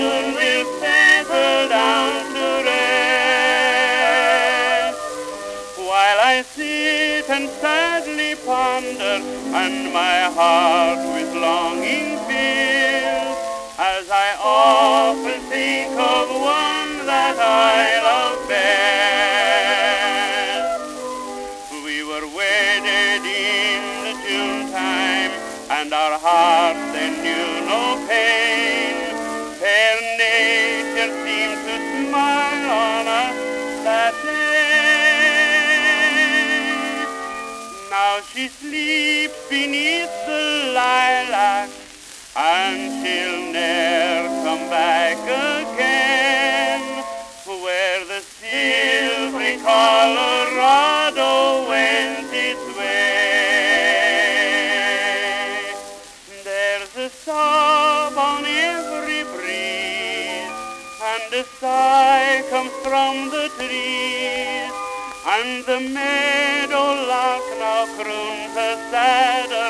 soon will settle down to rest. While I sit and sadly ponder, and my heart with longing fills, as I often think of one that I love best. We were wedded in the June time, and our hearts then knew no pain. Fair nature seemed to smile on us that day. Now she sleeps beneath the lilac, and she'll ne'er come back again, where the silvery Colorado went its way. There's a sob on every breeze, and a sigh comes from the trees, and the meadow lark now croons a sadder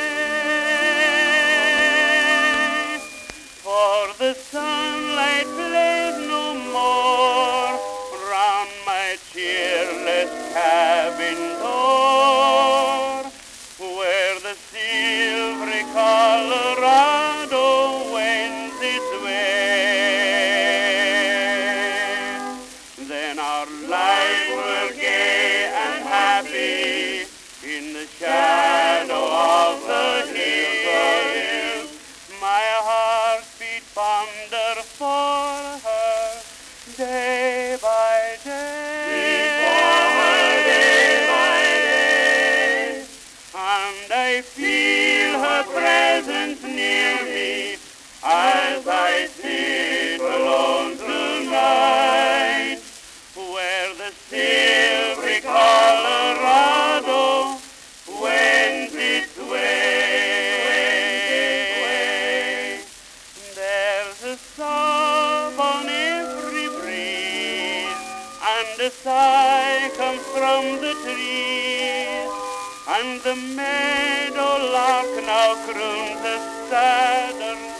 lay. For the sunlight plays no more round my cheerless cabin door, where the silvery Colorado wends its way. Then our lives were gay and happy in the shadow of the hills. My heart beat fonder for her day by day. And I feel her presence near me as I sit alone tonight, where the silvery Colorado wends its way. There's a sob on every breeze, and a sigh comes from the trees, and the meadow lark now croons a sadder